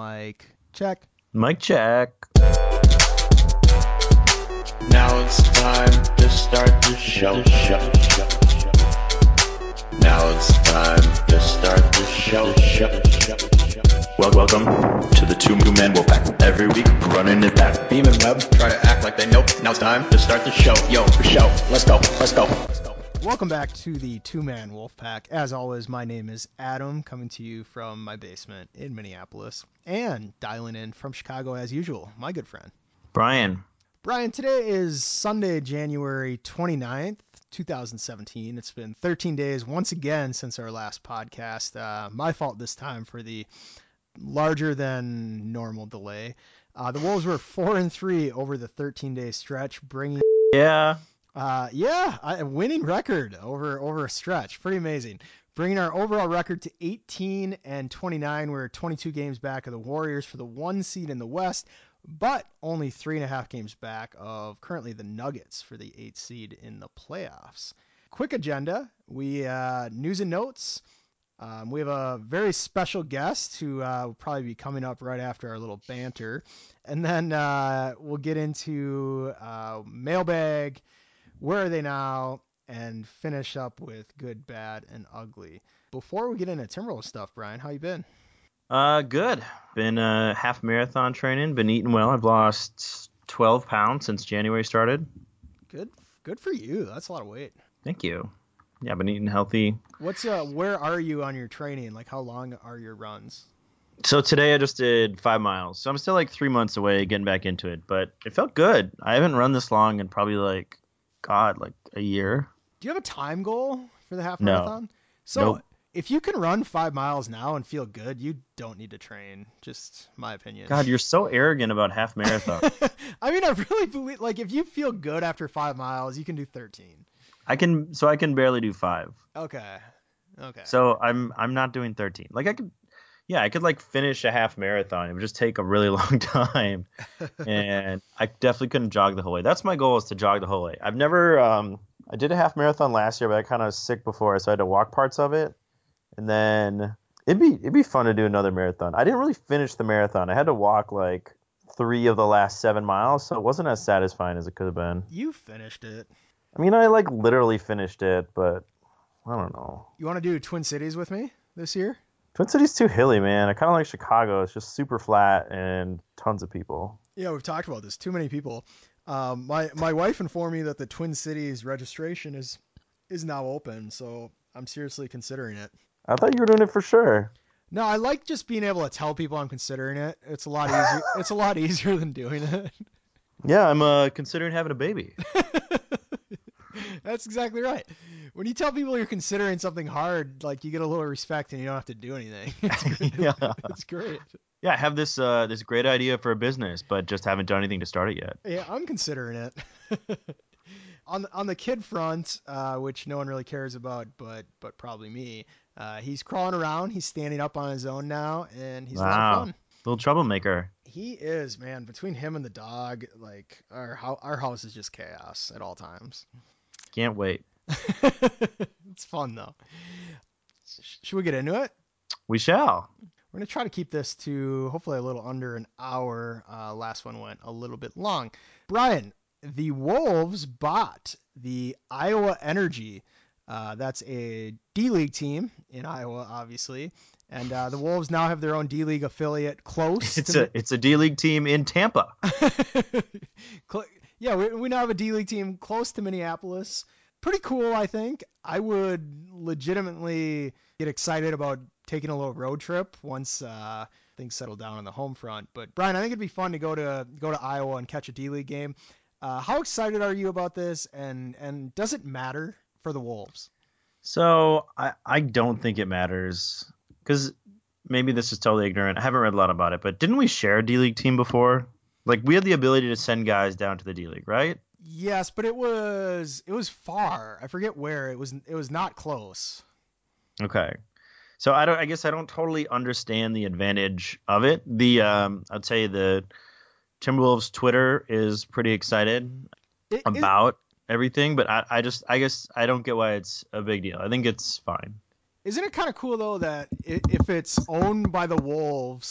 Mike, check. Mic check. Now it's time to start the show. Now it's time to start the show. Welcome to the Two Man Wolfpack. Every week, running it back. Beam and Webb try to act like they know. Now it's time to start the show. Yo, for show. Let's go. Welcome back to the Two-Man Wolfpack. As always, my name is Adam, coming to you from my basement in Minneapolis, and dialing in from Chicago as usual, my good friend Brian. Brian, today is Sunday, January 29th, 2017. It's been 13 days once again since our last podcast. My fault this time for the larger than normal delay. The Wolves were 4-3 over the 13-day stretch, bringing a winning record over a stretch. Pretty amazing. Bringing our overall record to 18-29. We're 22 games back of the Warriors for the 1 seed in the West, but only 3.5 games back of currently the Nuggets for the 8 seed in the playoffs. Quick agenda. We news and notes. We have a very special guest who will probably be coming up right after our little banter. And then we'll get into mailbag, where are they now, and finish up with good, bad, and ugly. Before we get into Timberwolves stuff, Brian, how you been? Good. Been half marathon training. Been eating well. I've lost 12 pounds since January started. Good for you. That's a lot of weight. Thank you. Yeah, I've been eating healthy. Where are you on your training? Like, how long are your runs? So today I just did 5 miles. So I'm still like 3 months away getting back into it, but it felt good. I haven't run this long in probably like a year. Do you have a time goal for the half marathon? So Nope. If you can run 5 miles now and feel good, you don't need to train. Just my opinion. God, you're so arrogant about half marathon. I mean, I really believe, like, if you feel good after 5 miles, you can do 13. I can barely do 5. Okay. So I'm not doing 13. Like I could like finish a half marathon. It would just take a really long time. And I definitely couldn't jog the whole way. That's my goal, is to jog the whole way. I've never I did a half marathon last year, but I kind of was sick before, so I had to walk parts of it. And then it'd be fun to do another marathon. I didn't really finish the marathon. I had to walk like 3 of the last 7 miles, so it wasn't as satisfying as it could have been. You finished it. I mean, I like literally finished it, but I don't know. You want to do Twin Cities with me this year? Twin Cities too hilly, man. I kind of like Chicago. It's just super flat and tons of people. Yeah, we've talked about this. Too many people. My wife informed me that the Twin Cities registration is now open, so I'm seriously considering it. I thought you were doing it for sure. No, I like just being able to tell people I'm considering it. It's a lot easier. It's a lot easier than doing it. Yeah, I'm considering having a baby. That's exactly right. When you tell people you're considering something hard, like, you get a little respect and you don't have to do anything. Yeah. It's great. Yeah, I have this great idea for a business, but just haven't done anything to start it yet. Yeah, I'm considering it. On the kid front, which no one really cares about, but probably me, he's crawling around. He's standing up on his own now, and he's a lot of fun. Little troublemaker. He is, man. Between him and the dog, like, our house is just chaos at all times. Can't wait. It's fun, though. Should we get into it? We shall. We're going to try to keep this to hopefully a little under an hour. Last one went a little bit long. Brian, the Wolves bought the Iowa Energy. That's a D-League team in Iowa, obviously. And the Wolves now have their own D-League affiliate close. It's a D-League team in Tampa. Yeah, we now have a D-League team close to Minneapolis. Pretty cool, I think. I would legitimately get excited about taking a little road trip once things settle down on the home front. But Brian, I think it'd be fun to go to Iowa and catch a D-League game. How excited are you about this? And does it matter for the Wolves? So I don't think it matters, because maybe this is totally ignorant. I haven't read a lot about it, but didn't we share a D-League team before? Like, we had the ability to send guys down to the D-League, right? Yes, but it was far. I forget where. It was not close. Okay. So I guess I don't totally understand the advantage of it. I'd say the Timberwolves Twitter is pretty excited about everything, but I guess I don't get why it's a big deal. I think it's fine. Isn't it kind of cool though that if it's owned by the Wolves,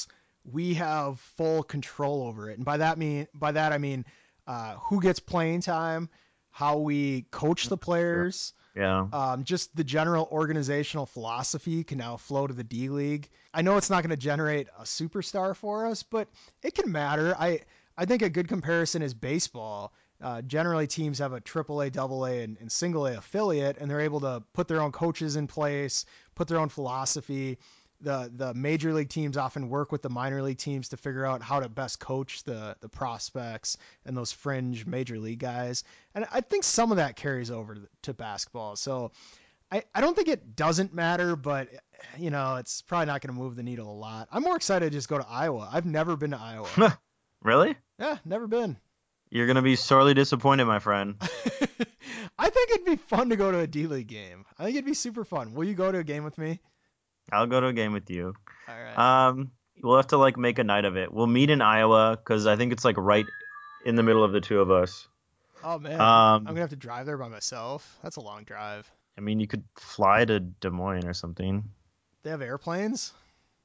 we have full control over it. And by that I mean who gets playing time, how we coach the players. Yeah. Just the general organizational philosophy can now flow to the D League. I know it's not going to generate a superstar for us, but it can matter. I think a good comparison is baseball. Generally, teams have a AAA, AA, and single A affiliate, and they're able to put their own coaches in place, put their own philosophy. The major league teams often work with the minor league teams to figure out how to best coach the prospects and those fringe major league guys. And I think some of that carries over to basketball. So I don't think it doesn't matter, but it's probably not going to move the needle a lot. I'm more excited to just go to Iowa. I've never been to Iowa. Really? Yeah, never been. You're going to be sorely disappointed, my friend. I think it'd be fun to go to a D League game. I think it'd be super fun. Will you go to a game with me? I'll go to a game with you. All right. We'll have to make a night of it. We'll meet in Iowa because I think it's right in the middle of the two of us. Oh man, I'm gonna have to drive there by myself. That's a long drive. I mean, you could fly to Des Moines or something. They have airplanes.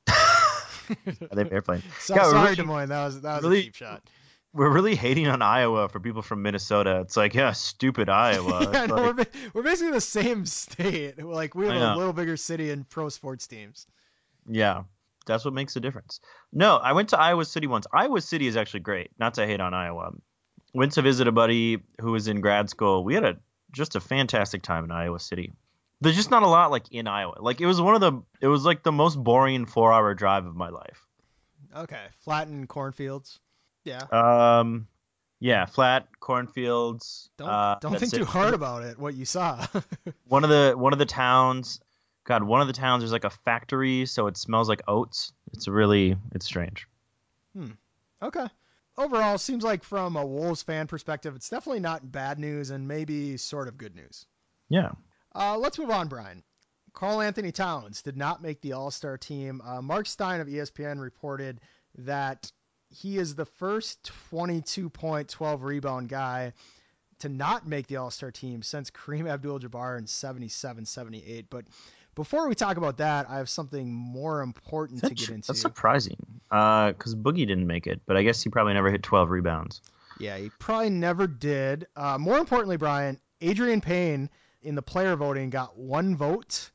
They have airplanes. Sorry, Des Moines. That was really, a cheap shot. We're really hating on Iowa for people from Minnesota. It's stupid Iowa. Yeah, no, we're basically the same state. We have a little bigger city and pro sports teams. Yeah, that's what makes the difference. No, I went to Iowa City once. Iowa City is actually great. Not to hate on Iowa. Went to visit a buddy who was in grad school. We had just a fantastic time in Iowa City. There's just not a lot in Iowa. It was the most boring 4-hour drive of my life. Okay, flattened cornfields. Yeah. Yeah, flat cornfields. Don't think too hard about it. What you saw. one of the towns. God, one of the towns there's a factory, so it smells like oats. It's strange. Okay. Overall, seems like from a Wolves fan perspective, it's definitely not bad news and maybe sort of good news. Yeah. Let's move on, Brian. Karl-Anthony Towns did not make the All-Star team. Mark Stein of ESPN reported that he is the first 22-point, 12-rebound guy to not make the All-Star team since Kareem Abdul-Jabbar in 77-78. But before we talk about that, I have something more important to get into. That's surprising because Boogie didn't make it, but I guess he probably never hit 12 rebounds. Yeah, he probably never did. More importantly, Brian, Adrian Payne in the player voting got 1 vote.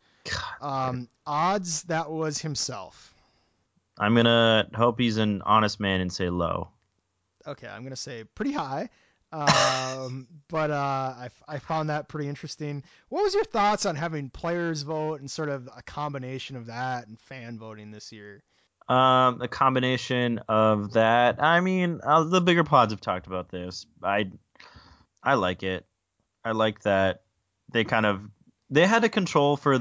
Odds that was himself. I'm going to hope he's an honest man and say low. Okay, I'm going to say pretty high. But I found that pretty interesting. What was your thoughts on having players vote and sort of a combination of that and fan voting this year? A combination of that. I mean, the bigger pods have talked about this. I like it. I like that they had a control for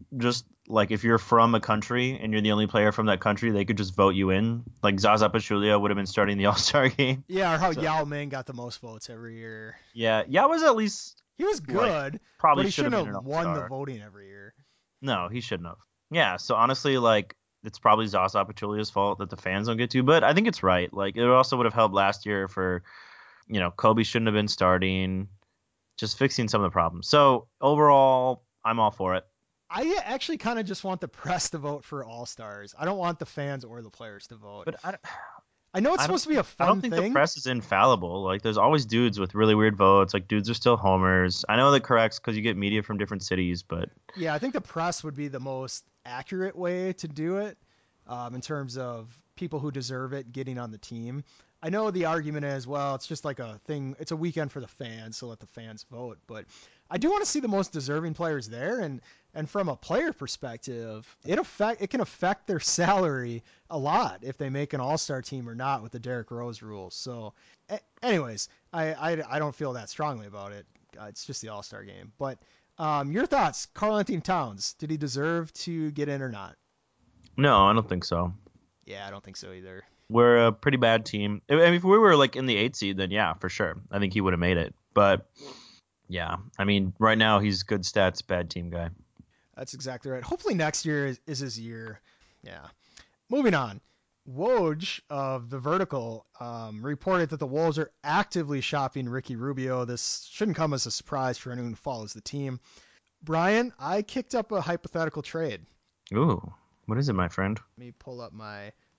if you're from a country and you're the only player from that country, they could just vote you in. Zaza Pachulia would have been starting the All-Star game. Yeah, or how Yao Ming got the most votes every year. Yeah, Yao was at least... He was good, probably but he shouldn't have won the voting every year. No, he shouldn't have. Yeah, so honestly, it's probably Zaza Pachulia's fault that the fans don't get to, but I think it's right. It also would have helped last year for, Kobe shouldn't have been starting, just fixing some of the problems. So overall, I'm all for it. I actually kind of just want the press to vote for All-Stars. I don't want the fans or the players to vote. But I know it's supposed to be a fun thing. I don't think the press is infallible. There's always dudes with really weird votes. Dudes are still homers. I know that corrects because you get media from different cities, but... Yeah, I think the press would be the most accurate way to do it in terms of people who deserve it getting on the team. I know the argument is, well, it's just a thing. It's a weekend for the fans, so let the fans vote. But I do want to see the most deserving players there, and from a player perspective, it can affect their salary a lot if they make an All-Star team or not with the Derrick Rose rules. So, anyways, I don't feel that strongly about it. It's just the All-Star game. But your thoughts, Karl-Anthony Towns, did he deserve to get in or not? No, I don't think so. Yeah, I don't think so either. We're a pretty bad team. If we were in the 8th seed, then yeah, for sure. I think he would have made it. But yeah, I mean, right now he's good stats, bad team guy. That's exactly right. Hopefully next year is his year. Yeah. Moving on. Woj of The Vertical reported that the Wolves are actively shopping Ricky Rubio. This shouldn't come as a surprise for anyone who follows the team. Brian, I kicked up a hypothetical trade. Ooh, what is it, my friend? Let me pull up my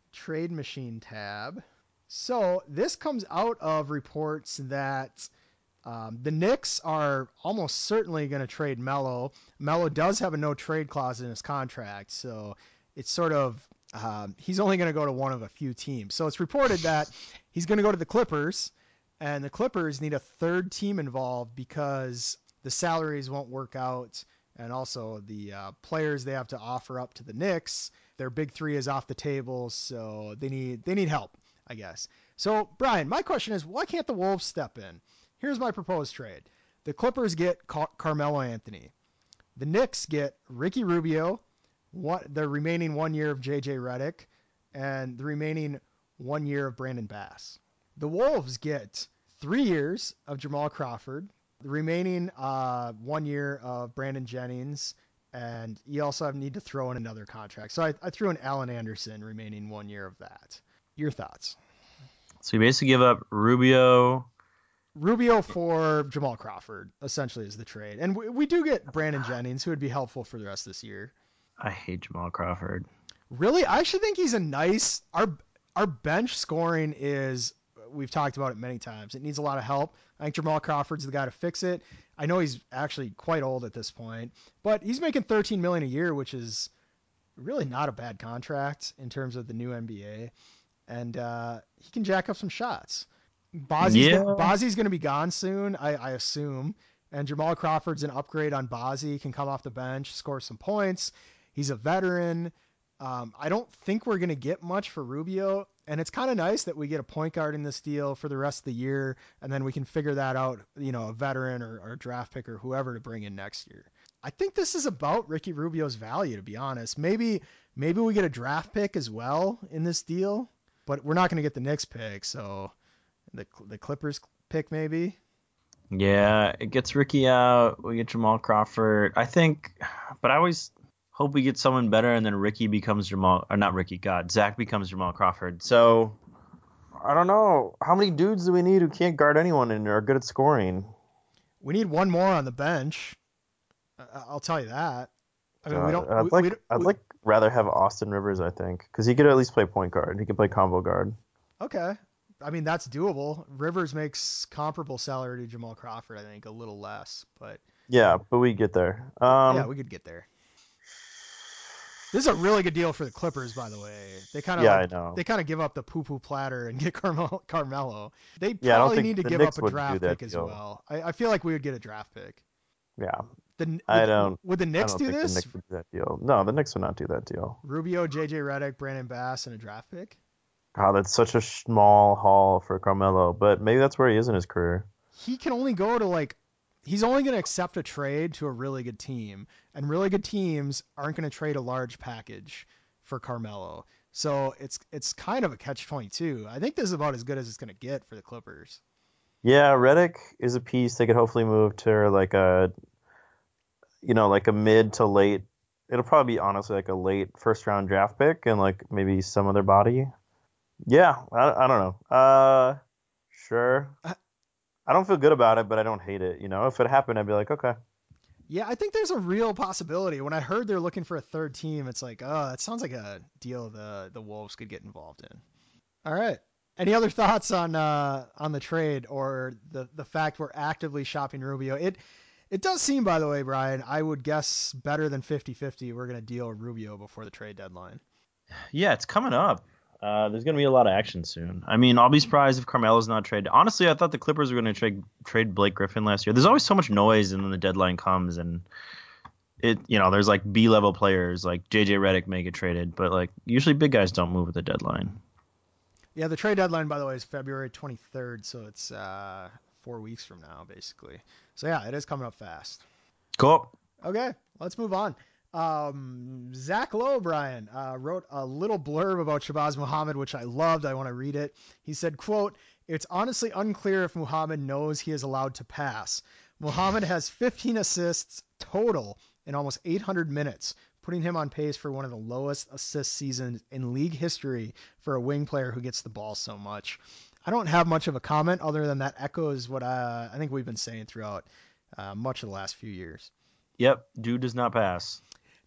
trade machine tab. So this comes out of reports that the Knicks are almost certainly going to trade Melo. Melo does have a no trade clause in his contract, so it's sort of he's only going to go to one of a few teams. So it's reported that he's going to go to the Clippers, and the Clippers need a third team involved because the salaries won't work out, and also the players they have to offer up to the Knicks, their big three is off the table, so they need help, I guess. So, Brian, my question is, why can't the Wolves step in? Here's my proposed trade. The Clippers get Carmelo Anthony. The Knicks get Ricky Rubio, the remaining 1 year of JJ Redick, and the remaining 1 year of Brandon Bass. The Wolves get 3 years of Jamal Crawford, the remaining 1 year of Brandon Jennings, and you also need to throw in another contract. So I threw in Allen Anderson, remaining 1 year of that. Your thoughts? So you basically give up Rubio for Jamal Crawford, essentially, is the trade. And we do get Brandon Jennings, who would be helpful for the rest of this year. I hate Jamal Crawford. Really? I actually think he's a nice... Our bench scoring is... We've talked about it many times. It needs a lot of help. I think Jamal Crawford's the guy to fix it. I know he's actually quite old at this point, but he's making $13 million a year, which is really not a bad contract in terms of the new NBA. And he can jack up some shots. Bozzy's going to be gone soon, I assume. And Jamal Crawford's an upgrade on Bozzy. Can come off the bench, score some points. He's a veteran. I don't think we're going to get much for Rubio. And it's kind of nice that we get a point guard in this deal for the rest of the year. And then we can figure that out, a veteran or a draft pick or whoever to bring in next year. I think this is about Ricky Rubio's value, to be honest. Maybe we get a draft pick as well in this deal. But we're not going to get the Knicks pick, so the Clippers pick maybe. Yeah, it gets Ricky out. We get Jamal Crawford. I think, but I always hope we get someone better, and then Ricky becomes Jamal, or not Ricky, God, Zach becomes Jamal Crawford. So I don't know. How many dudes do we need who can't guard anyone and are good at scoring? We need one more on the bench. I'll tell you that. I mean, I'd rather have Austin Rivers, I think, because he could at least play point guard. He could play combo guard. Okay. I mean, that's doable. Rivers makes comparable salary to Jamal Crawford, I think, a little less, but yeah, but we get there. Yeah, we could get there. This is a really good deal for the Clippers, by the way. They kind of I know. They kind of give up the poo-poo platter and get Carmelo. They probably need to give up a draft pick as well. I feel like we would get a draft pick. Yeah. Would the Knicks do this? The Knicks would do that deal. No, the Knicks would not do that deal. Rubio, JJ Redick, Brandon Bass, and a draft pick? God, that's such a small haul for Carmelo, but maybe that's where he is in his career. He can only go to he's only going to accept a trade to a really good team, and really good teams aren't going to trade a large package for Carmelo. So it's kind of a catch-22. I think this is about as good as it's going to get for the Clippers. Yeah, Redick is a piece they could hopefully move to like a mid to late. It'll probably be honestly like a late first-round draft pick and like maybe some other body. Yeah, I don't know. Sure. I don't feel good about it, but I don't hate it. If it happened, I'd be like, okay. Yeah, I think there's a real possibility. When I heard they're looking for a third team, it's like, oh, that sounds like a deal the Wolves could get involved in. All right. Any other thoughts on the trade or the fact we're actively shopping Rubio? It does seem, by the way, Brian, I would guess better than 50-50 we're going to deal Rubio before the trade deadline. Yeah, it's coming up. There's going to be a lot of action soon. I mean, I'll be surprised if Carmelo's not traded. Honestly, I thought the Clippers were going to trade Blake Griffin last year. There's always so much noise, and then the deadline comes, and there's like B-level players like JJ Redick may get traded, but like usually big guys don't move at the deadline. Yeah, the trade deadline, by the way, is February 23rd, so it's 4 weeks from now, basically. So yeah, it is coming up fast. Cool. Okay, let's move on. Zach Lowe, Brian, wrote a little blurb about Shabazz Muhammad, which I loved. I want to read it. He said, quote, "It's honestly unclear if Muhammad knows he is allowed to pass. Muhammad has 15 assists total in almost 800 minutes, putting him on pace for one of the lowest assist seasons in league history for a wing player who gets the ball so much." I don't have much of a comment other than that echoes what I think we've been saying throughout much of the last few years. Yep, dude does not pass.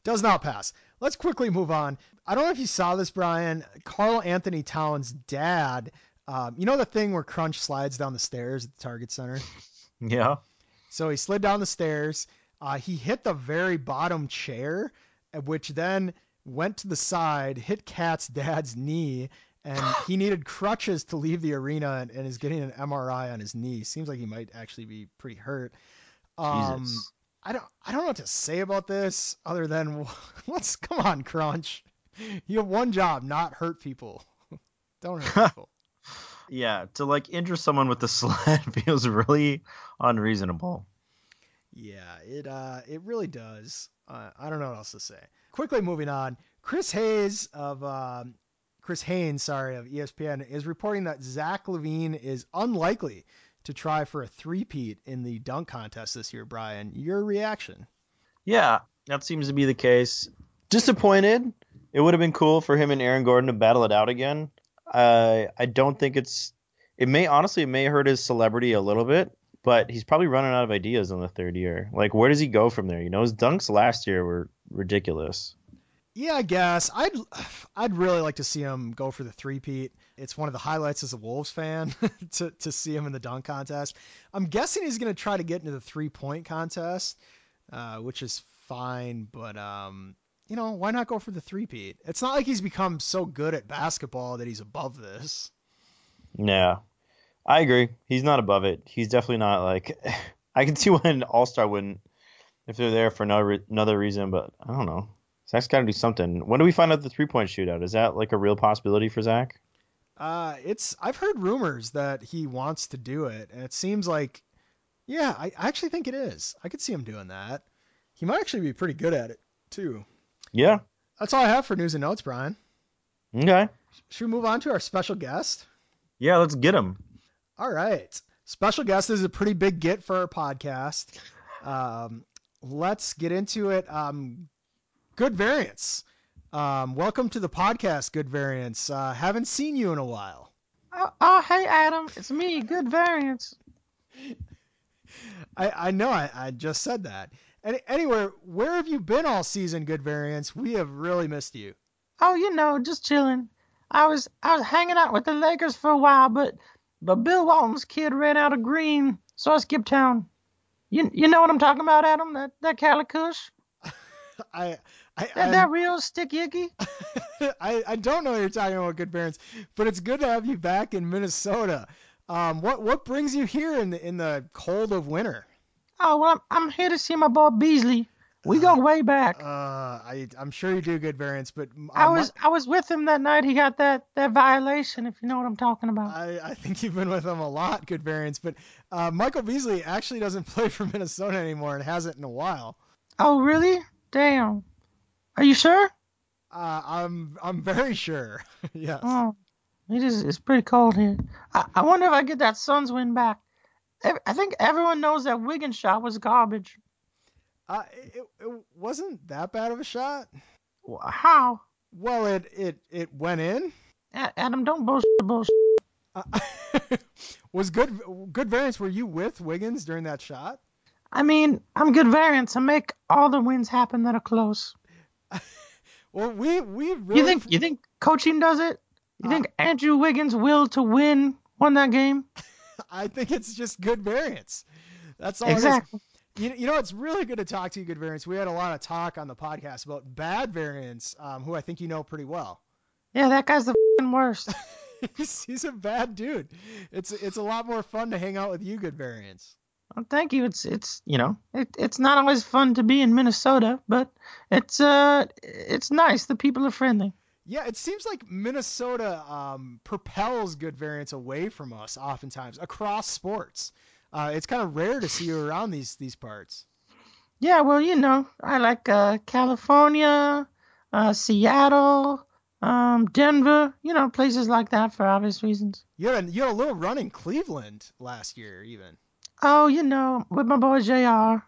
Does not pass. Let's quickly move on. I don't know if you saw this, Brian. Karl Anthony Towns' dad, you know the thing where Crunch slides down the stairs at the Target Center? Yeah. So he slid down the stairs. He hit the very bottom chair, which then went to the side, hit Kat's dad's knee, and he needed crutches to leave the arena and is getting an MRI on his knee. Seems like he might actually be pretty hurt. Jesus. I don't know what to say about this other than come on, Crunch. You have one job, not hurt people. Don't hurt people. Yeah, to like injure someone with the sled feels really unreasonable. Yeah, it really does. I don't know what else to say. Quickly moving on, Chris Haynes of ESPN is reporting that Zach LaVine is unlikely to try for a three-peat in the dunk contest this year. Brian, your reaction? Yeah, that seems to be the case. Disappointed. It would have been cool for him and Aaron Gordon to battle it out again. I don't think it may hurt his celebrity a little bit, but he's probably running out of ideas in the third year. Like, where does he go from there? You know, his dunks last year were ridiculous. Yeah, I guess I'd really like to see him go for the three-peat. It's one of the highlights as a Wolves fan to see him in the dunk contest. I'm guessing he's going to try to get into the three-point contest, which is fine, but you know, why not go for the three-peat? It's not like he's become so good at basketball that he's above this. Yeah, I agree. He's not above it. He's definitely not like. I can see why an All-Star wouldn't if they're there for another reason, but I don't know. Zach's got to do something. When do we find out the three-point shootout? Is that like a real possibility for Zach? I've heard rumors that he wants to do it, and it seems like, yeah, I actually think it is. I could see him doing that. He might actually be pretty good at it too. Yeah. That's all I have for news and notes, Brian. Okay. Should we move on to our special guest? Yeah, let's get him. All right. Special guest is a pretty big get for our podcast. Let's get into it. Good Variance. Welcome to the podcast, Good Variance. Haven't seen you in a while. Oh, hey, Adam. It's me, Good Variance. I know. I just said that. Anyway, where have you been all season, Good Variance? We have really missed you. Oh, you know, just chilling. I was hanging out with the Lakers for a while, but Bill Walton's kid ran out of green, so I skipped town. You know what I'm talking about, Adam? That Cali Kush? That real stick yicky? I don't know what you're talking about, Good Variance, but it's good to have you back in Minnesota. What brings you here in the cold of winter? Oh, well, I'm here to see my boy Beasley. We go way back. I'm sure you do, Good Variance, but I was with him that night. He got that violation, if you know what I'm talking about. I think you've been with him a lot, Good Variance, but Michael Beasley actually doesn't play for Minnesota anymore and hasn't in a while. Oh, really? Damn. Are you sure? I'm very sure. Yes. Oh, it's pretty cold here. I wonder if I get that Suns win back. I think everyone knows that Wiggins shot was garbage. It wasn't that bad of a shot. How? Well, it went in. Adam, don't bullshit. Was Good Variance, were you with Wiggins during that shot? I mean, I'm Good Variance. I make all the wins happen that are close. Well, we really... You think coaching does it? You think Andrew Wiggins' will to win won that game? I think it's just Good Variance. That's all exactly. It is. You know, it's really good to talk to you, Good Variance. We had a lot of talk on the podcast about Bad Variance, who I think you know pretty well. Yeah, that guy's the worst. He's a bad dude. It's a lot more fun to hang out with you, Good Variance. Well, thank you. It's not always fun to be in Minnesota, but it's nice. The people are friendly. Yeah, it seems like Minnesota propels Good Variance away from us oftentimes across sports. It's kind of rare to see you around these parts. Yeah, well, you know, I like California, Seattle, Denver, you know, places like that for obvious reasons. You had a little run in Cleveland last year, even. Oh, you know, with my boy JR.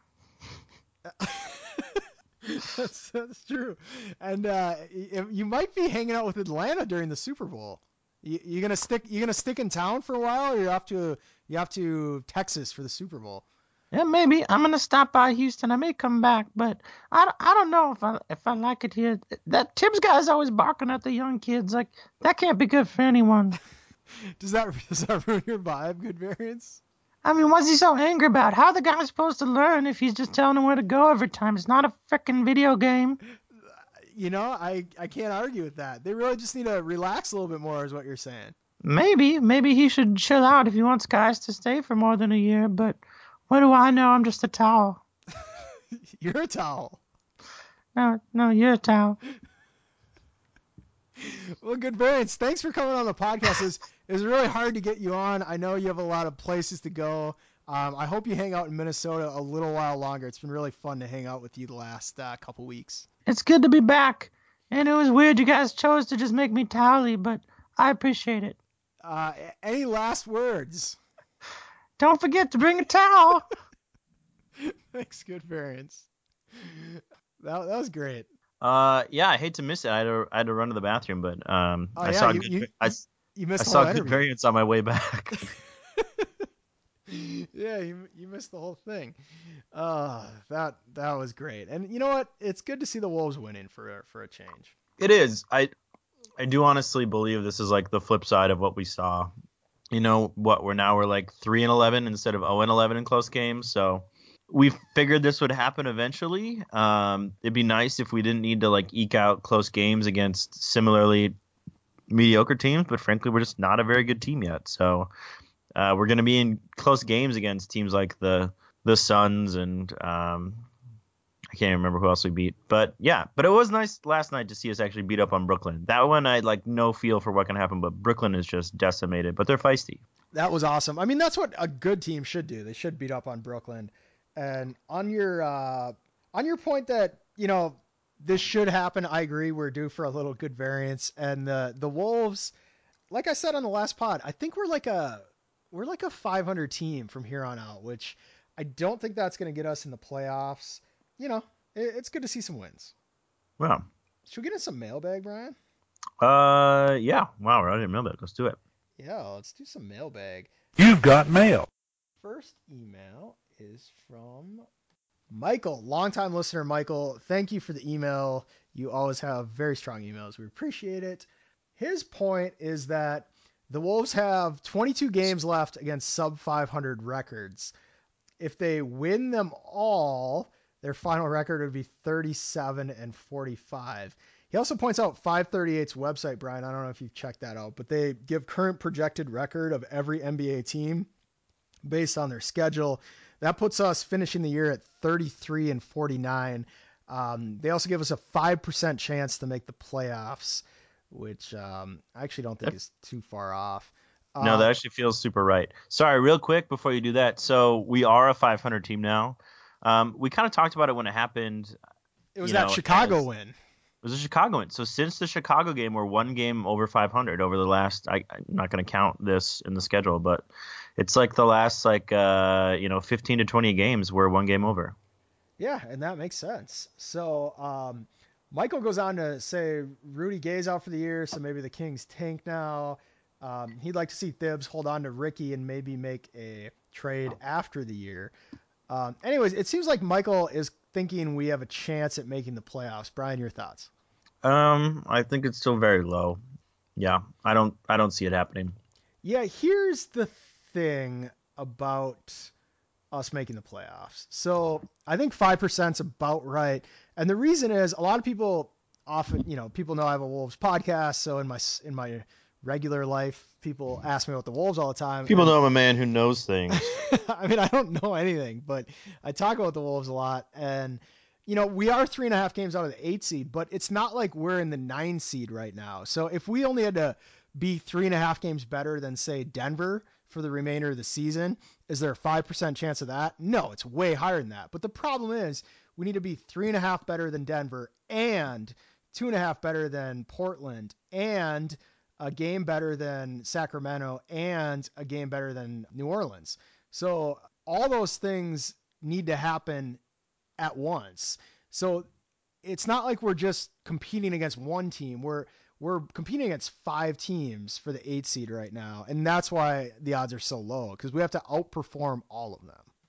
That's true. And you might be hanging out with Atlanta during the Super Bowl. You gonna stick in town for a while, or you have to Texas for the Super Bowl? Yeah, maybe I'm gonna stop by Houston. I may come back, but I don't know if I like it here. That Tibbs guy's always barking at the young kids. Like that can't be good for anyone. Does that ruin your vibe, Good Variance? I mean, what's he so angry about? How the guy's supposed to learn if he's just telling him where to go every time? It's not a frickin' video game. You know, I can't argue with that. They really just need to relax a little bit more, is what you're saying. Maybe he should chill out if he wants guys to stay for more than a year. But what do I know? I'm just a towel. You're a towel. No, you're a towel. Well, Good Variance, thanks for coming on the podcast. It was really hard to get you on. I know you have a lot of places to go. I hope you hang out in Minnesota a little while longer. It's been really fun to hang out with you the last couple weeks. It's good to be back. And it was weird you guys chose to just make me towely, but I appreciate it. Any last words? Don't forget to bring a towel. Thanks, Good Variance. That was great. Yeah, I hate to miss it. I had to run to the bathroom, but I saw you missed I saw Good Variance on my way back. Yeah, you missed the whole thing. That was great. And you know what? It's good to see the Wolves winning for a change. It is. I do honestly believe this is like the flip side of what we saw. You know what? We're like 3-11 instead of 0-11 in close games. So we figured this would happen eventually. It'd be nice if we didn't need to like eke out close games against similarly mediocre teams, but frankly, we're just not a very good team yet. So we're going to be in close games against teams like the Suns and I can't even remember who else we beat. But yeah, but it was nice last night to see us actually beat up on Brooklyn. That one I had like no feel for what can happen, but Brooklyn is just decimated, but they're feisty. That was awesome. I mean, that's what a good team should do. They should beat up on Brooklyn. And on your point that, you know, this should happen, I agree. We're due for a little Good Variance. And the Wolves, like I said on the last pod, I think we're like a 500 team from here on out, which I don't think that's going to get us in the playoffs. You know, it's good to see some wins. Wow. Should we get in some mailbag, Brian? Yeah. Wow, we're already in mailbag. Let's do it. Yeah, let's do some mailbag. You've got mail. First email is from Michael, longtime listener. Michael, thank you for the email. You always have very strong emails. We appreciate it. His point is that the Wolves have 22 games left against sub 500 records. If they win them all, their final record would be 37-45. He also points out 538's website, Brian. I don't know if you've checked that out, but they give current projected record of every NBA team based on their schedule. That puts us finishing the year at 33-49. They also give us a 5% chance to make the playoffs, which I actually don't think is too far off. No, that actually feels super right. Sorry, real quick before you do that. So we are a 500 team now. We kind of talked about it when it happened. It was that Chicago win. It was a Chicago win. So since the Chicago game, we're one game over 500 over the last. I'm not going to count this in the schedule, but it's like the last 15 to 20 games we're one game over. Yeah, and that makes sense. So Michael goes on to say Rudy Gay's out for the year, so maybe the Kings tank now. He'd like to see Thibs hold on to Ricky and maybe make a trade after the year. Anyways, it seems like Michael is thinking we have a chance at making the playoffs. Brian, your thoughts? I think it's still very low. Yeah, I don't see it happening. Yeah, here's the thing about us making the playoffs. So I think 5% is about right. And the reason is a lot of people often, people know I have a Wolves podcast. So in my regular life, people ask me about the Wolves all the time. People know I'm a man who knows things. I mean, I don't know anything, but I talk about the Wolves a lot. And, we are 3.5 games out of the 8 seed, but it's not like we're in the 9 seed right now. So if we only had to be 3.5 games better than, say, Denver for the remainder of the season, is there a 5% chance of that? No, it's way higher than that. But the problem is we need to be 3.5 better than Denver and 2.5 better than Portland and a game better than Sacramento and a game better than New Orleans. So all those things need to happen at once. So it's not like we're just competing against one team. We're competing against 5 teams for the 8 seed right now. And that's why the odds are so low, because we have to outperform all of them.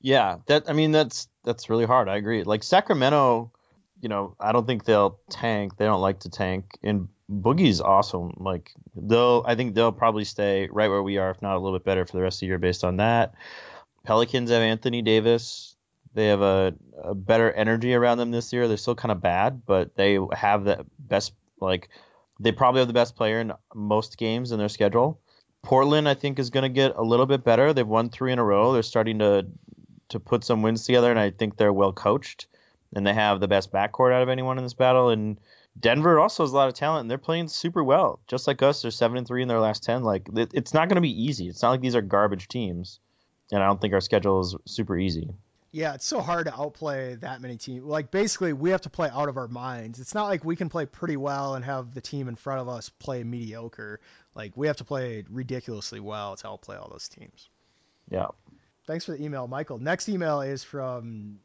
Yeah, that's really hard. I agree. Like Sacramento, I don't think they'll tank. They don't like to tank. And Boogie's awesome. Like I think they'll probably stay right where we are, if not a little bit better for the rest of the year based on that. Pelicans have Anthony Davis. They have a better energy around them this year. They're still kind of bad, but they have the best, like, they probably have the best player in most games in their schedule. Portland, I think, is going to get a little bit better. They've won 3 in a row. They're starting to put some wins together, and I think they're well coached, and they have the best backcourt out of anyone in this battle. And Denver also has a lot of talent, and they're playing super well. Just like us, they're 7-3 in their last 10. Like, it's not going to be easy. It's not like these are garbage teams, and I don't think our schedule is super easy. Yeah, it's so hard to outplay that many teams. Like, basically, we have to play out of our minds. It's not like we can play pretty well and have the team in front of us play mediocre. Like, we have to play ridiculously well to outplay all those teams. Yeah. Thanks for the email, Michael. Next email is from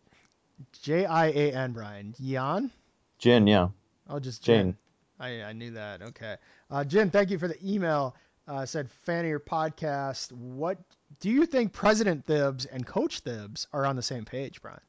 Jian, Brian. Yan? Jin, yeah. Oh, just Jane. Jin. I knew that. Okay. Jin, thank you for the email. Said, fan of your podcast. What do you think President Thibs and Coach Thibs are on the same page, Brian?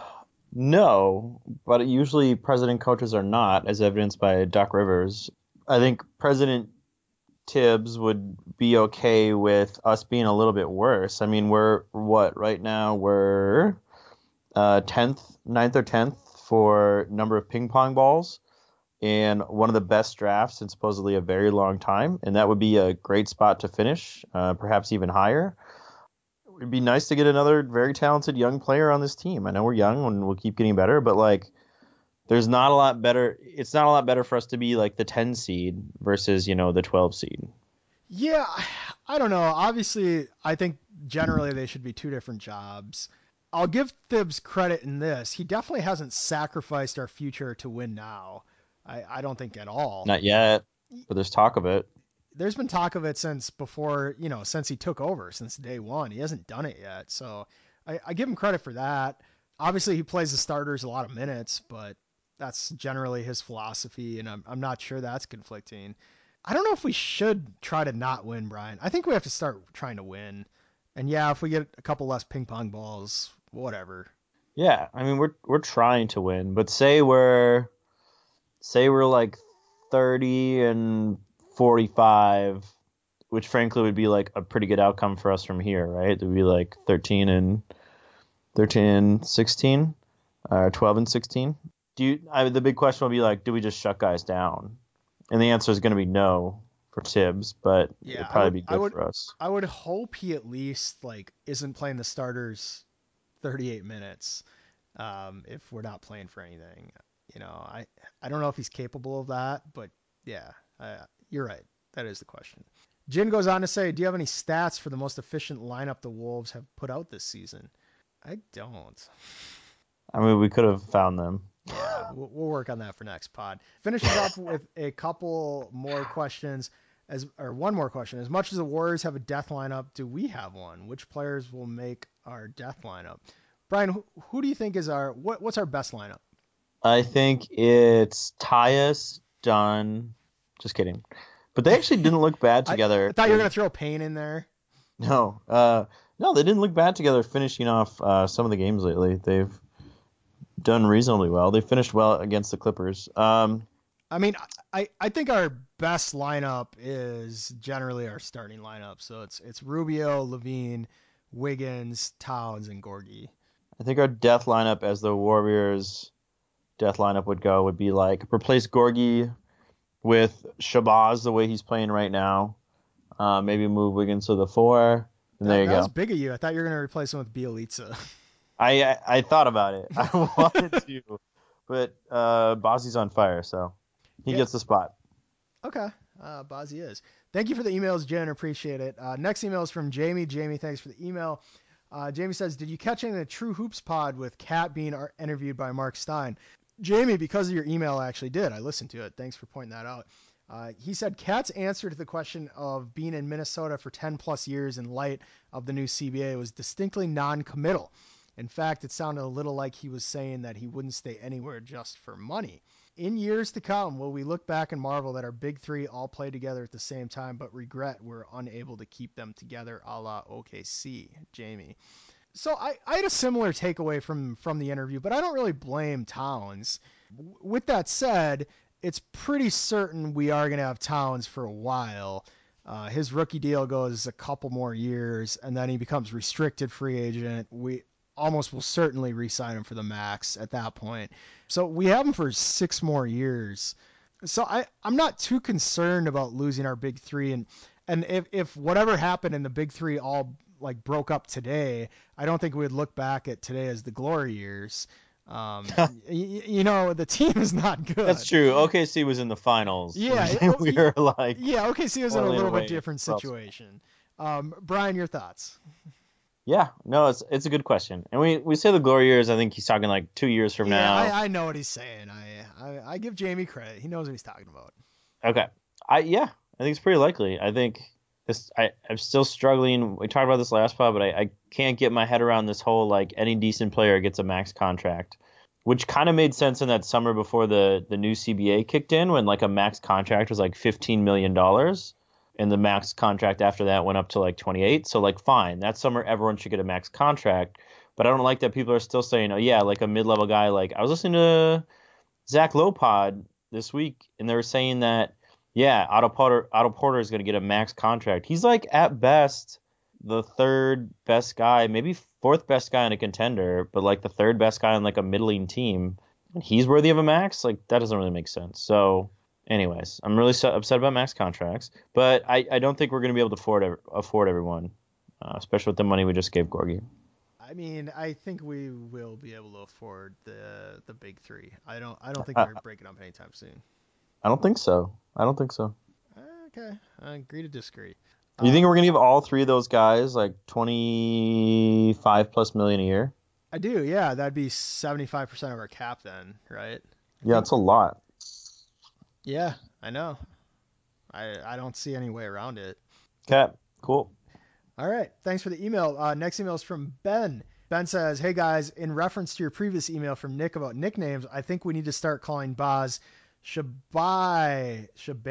No, but usually president coaches are not, as evidenced by Doc Rivers. I think President Tibbs would be okay with us being a little bit worse. I mean, we're what right now? We're 10th, 9th or 10th for number of ping pong balls, and one of the best drafts in supposedly a very long time. And that would be a great spot to finish, perhaps even higher. It'd be nice to get another very talented young player on this team. I know we're young and we'll keep getting better, but like, there's not a lot better. It's not a lot better for us to be like the 10 seed versus, the 12 seed. Yeah, I don't know. Obviously, I think generally they should be 2 different jobs. I'll give Thibs credit in this. He definitely hasn't sacrificed our future to win now. I don't think at all. Not yet, but there's talk of it. There's been talk of it since before, since he took over, since day one. He hasn't done it yet. So I give him credit for that. Obviously, he plays the starters a lot of minutes, but that's generally his philosophy, and I'm not sure that's conflicting. I don't know if we should try to not win, Brian. I think we have to start trying to win. And yeah, if we get a couple less ping pong balls, whatever. Yeah, I mean we're trying to win, but say we're like 30-45, which frankly would be like a pretty good outcome for us from here, right? It would be like 13-16, 12-16. The big question will be like, do we just shut guys down? And the answer is going to be no for Tibbs, but yeah, it'd probably be good for us. I would hope he at least like isn't playing the starters 38 minutes if we're not playing for anything. I don't know if he's capable of that, but yeah, you're right. That is the question. Jin goes on to say, do you have any stats for the most efficient lineup the Wolves have put out this season? I don't. I mean, we could have found them. Yeah, we'll work on that for next pod. Finishing up with a couple more questions, one more question. As much as the Warriors have a death lineup, do we have one? Which players will make our death lineup? Brian, who do you think is what's our best lineup? I think it's Tyus, Dunn. Just kidding. But they actually didn't look bad together. I thought you were going to throw Payne in there. No, they didn't look bad together finishing off some of the games lately. They've done reasonably well. They finished well against the Clippers. I mean, I think our best lineup is generally our starting lineup. So it's Rubio, Levine, Wiggins, Towns, and Gorgie. I think our death lineup, as the Warriors' death lineup would be like replace Gorgie with Shabazz the way he's playing right now. Maybe move Wiggins to the 4. And there you go. That was big of you. I thought you were going to replace him with Bielitsa. I thought about it. I wanted to, but Bozzie's on fire, so he gets the spot. Okay, Bozzie is. Thank you for the emails, Jen. Appreciate it. Next email is from Jamie. Jamie, thanks for the email. Jamie says, did you catch any of the True Hoops pod with Kat being interviewed by Mark Stein? Jamie, because of your email, I actually did. I listened to it. Thanks for pointing that out. He said Kat's answer to the question of being in Minnesota for 10 plus years in light of the new CBA was distinctly non-committal. In fact, it sounded a little like he was saying that he wouldn't stay anywhere just for money. In years to come, will we look back and marvel that our big 3 all played together at the same time, but regret we're unable to keep them together a la OKC? Jamie. So I had a similar takeaway from the interview, but I don't really blame Towns. With that said, it's pretty certain we are going to have Towns for a while. His rookie deal goes a couple more years, and then he becomes restricted free agent. We almost will certainly re-sign him for the max at that point. So we have him for 6 more years. So I'm not too concerned about losing our big three. And if whatever happened and the big three all like broke up today, I don't think we'd look back at today as the glory years. The team is not good. That's true. OKC was in the finals. Yeah, we were like, OKC was in a Portland little bit away different from situation. Brian, your thoughts? yeah, no, it's a good question. And we say the glory years. I think he's talking like 2 years from now. I know what he's saying. I give Jamie credit. He knows what he's talking about. Okay. I think it's pretty likely. I think I'm still struggling. We talked about this last pod, but I can't get my head around this whole like any decent player gets a max contract, which kind of made sense in that summer before the new CBA kicked in, when like a max contract was like $15 million, and the max contract after that went up to like 28. So like fine, that summer everyone should get a max contract, but I don't like that people are still saying, oh yeah, like a mid-level guy. Like I was listening to Zach Lopod this week, and they were saying that, yeah, Otto Porter is going to get a max contract. He's like at best the third best guy, maybe fourth best guy in a contender, but like the third best guy on like a middling team, and he's worthy of a max. Like that doesn't really make sense. So, anyways, I'm really upset about max contracts, but I don't think we're going to be able to afford everyone, especially with the money we just gave Gorgie. I mean, I think we will be able to afford the big three. I don't think we're breaking up anytime soon. I don't think so. Okay, I agree to disagree. You think we're going to give all three of those guys like 25 plus million a year? I do, yeah. That'd be 75% of our cap then, right? Yeah, it's a lot. Yeah, I know. I don't see any way around it. Okay, cool. All right, thanks for the email. Next email is from Ben. Ben says, hey guys, in reference to your previous email from Nick about nicknames, I think we need to start calling Boz Shabai.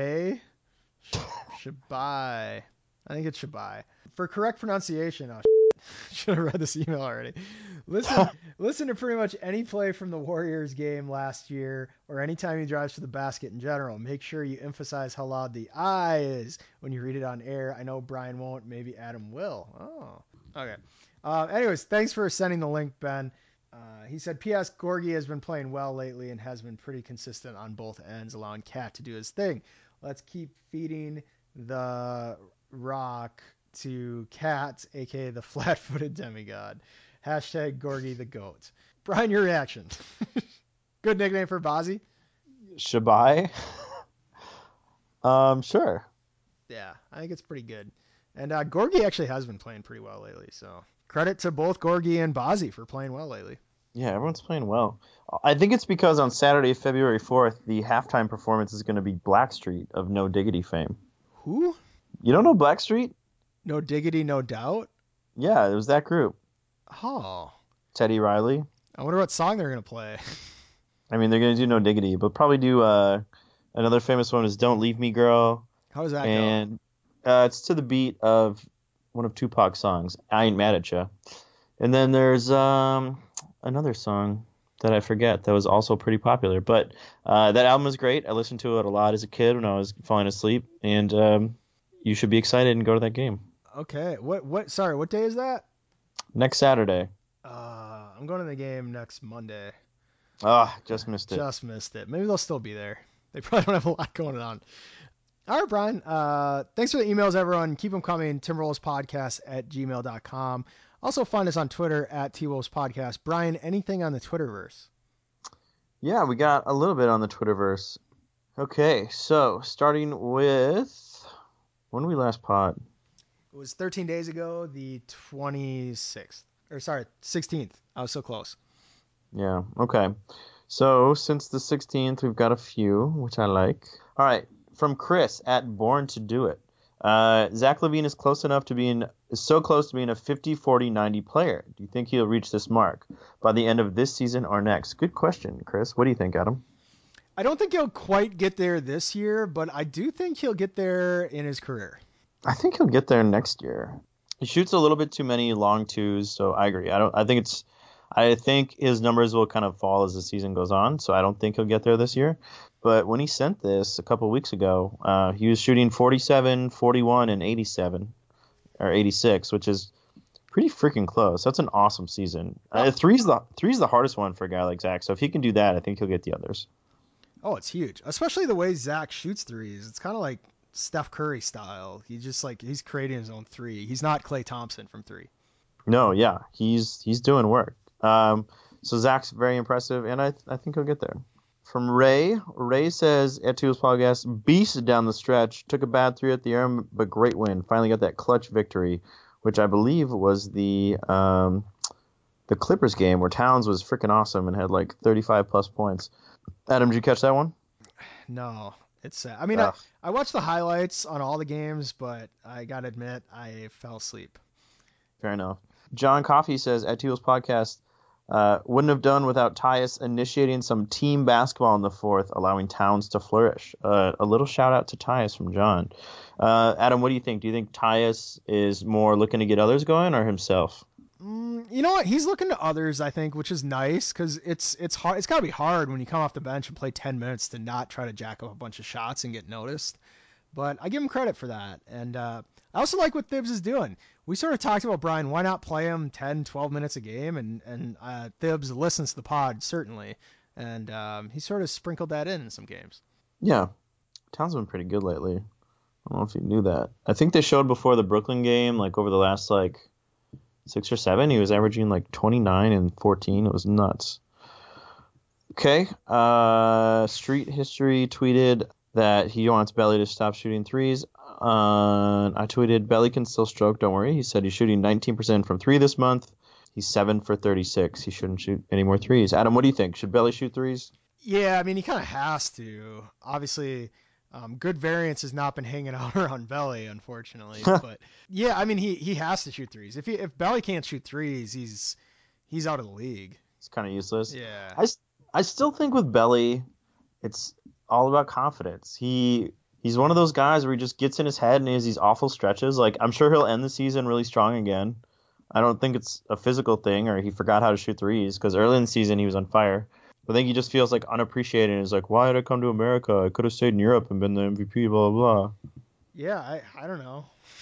I think it's Shabai. For correct pronunciation, should have read this email already. Listen to pretty much any play from the Warriors game last year, or anytime he drives to the basket in general. Make sure you emphasize how loud the I is when you read it on air. I know Brian won't, maybe Adam will. Oh, okay. Anyways, thanks for sending the link, Ben. He said, P.S. Gorgie has been playing well lately and has been pretty consistent on both ends, allowing Cat to do his thing. Let's keep feeding the rock to Cat, a.k.a. the flat-footed demigod. Hashtag Gorgie the GOAT. Brian, your reaction. Good nickname for Bozzy? Shabai? Sure. Yeah, I think it's pretty good. And Gorgie actually has been playing pretty well lately, so credit to both Gorgie and Bozzy for playing well lately. Yeah, everyone's playing well. I think it's because on Saturday, February 4th, the halftime performance is going to be Blackstreet of No Diggity fame. Who? You don't know Blackstreet? No Diggity, No Doubt? Yeah, it was that group. Oh. Teddy Riley. I wonder what song they're going to play. I mean, they're going to do No Diggity, but probably do another famous one is Don't Leave Me, Girl. How does that go? And it's to the beat of one of Tupac's songs, I Ain't Mad at Ya. And then there's another song that I forget that was also pretty popular. But that album is great. I listened to it a lot as a kid when I was falling asleep. And you should be excited and go to that game. Okay. What day is that? Next Saturday. I'm going to the game next Monday. Just missed it. Maybe they'll still be there. They probably don't have a lot going on. All right, Brian. Thanks for the emails, everyone. Keep them coming. timberwolvespodcast@gmail.com. Also find us on Twitter at T-Wolves Podcast. Brian, anything on the Twitterverse? Yeah, we got a little bit on the Twitterverse. Okay, so starting with, when did we last pod? It was 13 days ago, the 26th. 16th. I was so close. Yeah, okay. So since the 16th, we've got a few, which I like. All right, from Chris at Born to Do It. Zach LaVine is so close to being a 50, 40, 90 player. Do you think he'll reach this mark by the end of this season or next? Good question, Chris. What do you think, Adam? I don't think he'll quite get there this year, but I do think he'll get there in his career. I think he'll get there next year. He shoots a little bit too many long twos, so I agree. I think his numbers will kind of fall as the season goes on, so I don't think he'll get there this year. But when he sent this a couple weeks ago, he was shooting 47, 41, and 87 or 86, which is pretty freaking close. That's an awesome season. Three's the hardest one for a guy like Zach. So if he can do that, I think he'll get the others. Oh, it's huge, especially the way Zach shoots threes. It's kind of like Steph Curry style. He's creating his own three. He's not Klay Thompson from three. No, yeah, he's doing work. So Zach's very impressive, and I think he'll get there. From Ray says at Tools Podcast, beast down the stretch, took a bad three at the arm, but great win. Finally got that clutch victory, which I believe was the Clippers game where Towns was freaking awesome and had like 35 plus points. Adam, did you catch that one? No, it's sad. I mean, I watched the highlights on all the games, but I gotta admit I fell asleep. Fair enough. John Coffey says at Tools Podcast, wouldn't have done without Tyus initiating some team basketball in the fourth, allowing Towns to flourish. A little shout out to Tyus from John. Adam, what do you think? Do you think Tyus is more looking to get others going or himself? You know what? He's looking to others, I think, which is nice because it's hard. It's got to be hard when you come off the bench and play 10 minutes to not try to jack up a bunch of shots and get noticed. But I give him credit for that. And I also like what Thibs is doing. We sort of talked about, Brian, why not play him 10, 12 minutes a game? And Thibs listens to the pod, certainly. And he sort of sprinkled that in some games. Yeah. Towns been pretty good lately. I don't know if you knew that. I think they showed before the Brooklyn game, like over the last 6 or 7, he was averaging 29 and 14. It was nuts. Okay. Street History tweeted that he wants Belly to stop shooting threes. I tweeted, Belly can still stroke, don't worry. He said he's shooting 19% from 3 this month. He's 7 for 36. He shouldn't shoot any more threes. Adam, what do you think? Should Belly shoot threes? Yeah, I mean, he kind of has to. Obviously, good variance has not been hanging out around Belly, unfortunately. But yeah, I mean, he has to shoot threes. If Belly can't shoot threes, he's out of the league. It's kind of useless. Yeah. I still think with Belly, it's all about confidence. He's one of those guys where he just gets in his head and he has these awful stretches. I'm sure he'll end the season really strong again. I don't think it's a physical thing or he forgot how to shoot threes because early in the season he was on fire. I think he just feels unappreciated and is why did I come to America? I could have stayed in Europe and been the MVP, blah, blah, blah. Yeah, I don't know.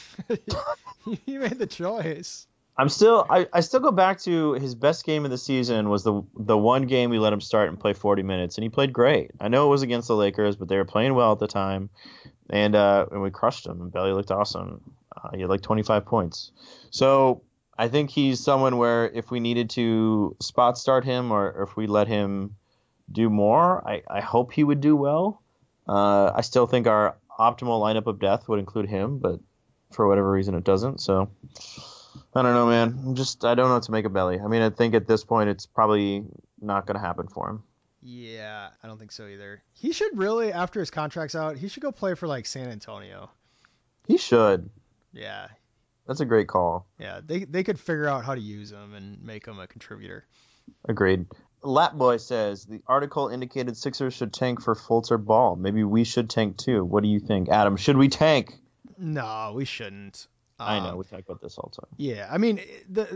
He made the choice. I still go back to his best game of the season was the one game we let him start and play 40 minutes, and he played great. I know it was against the Lakers, but they were playing well at the time, and we crushed him, and Belly looked awesome. He had 25 points. So I think he's someone where if we needed to spot start him or if we let him do more, I hope he would do well. I still think our optimal lineup of death would include him, but for whatever reason it doesn't, so... I don't know, man. I don't know what to make of Belly. I mean, I think at this point it's probably not going to happen for him. Yeah, I don't think so either. He should really, after his contract's out, he should go play for San Antonio. He should. Yeah. That's a great call. Yeah, they could figure out how to use him and make him a contributor. Agreed. Lapboy says, the article indicated Sixers should tank for Fultz or Ball. Maybe we should tank too. What do you think? Adam, should we tank? No, we shouldn't. I know, we talk about this all the time. Yeah, I mean,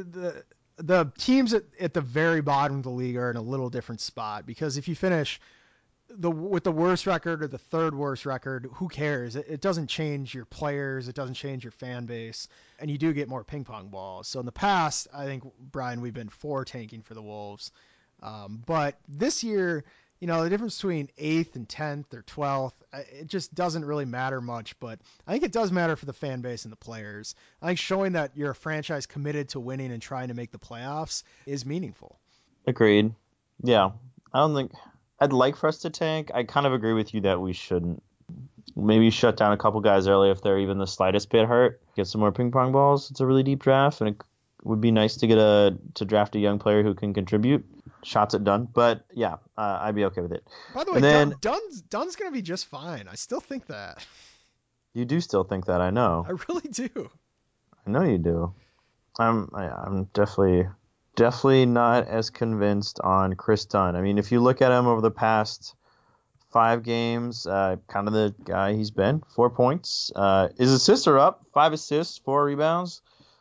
the teams at the very bottom of the league are in a little different spot because if you finish with the worst record or the third worst record, who cares? It doesn't change your players, it doesn't change your fan base, and you do get more ping pong balls. So in the past, I think, Brian, we've been for tanking for the Wolves. But this year, the difference between 8th and 10th or 12th, it just doesn't really matter much, but I think it does matter for the fan base and the players. I think showing that you're a franchise committed to winning and trying to make the playoffs is meaningful. Agreed. Yeah. I don't think I'd like for us to tank. I kind of agree with you that we shouldn't. Maybe shut down a couple guys early if they're even the slightest bit hurt. Get some more ping pong balls. It's a really deep draft, and it would be nice to draft a young player who can contribute. Shots it done, but yeah, I'd be okay with it. By the way, Dunn's gonna be just fine. I still think that. You do still think that? I know. I really do. I know you do. I'm definitely not as convinced on Chris Dunn. I mean, if you look at him over the past 5 games, kind of the guy he's been. 4 points. His assists are up. 5 assists, 4 rebounds.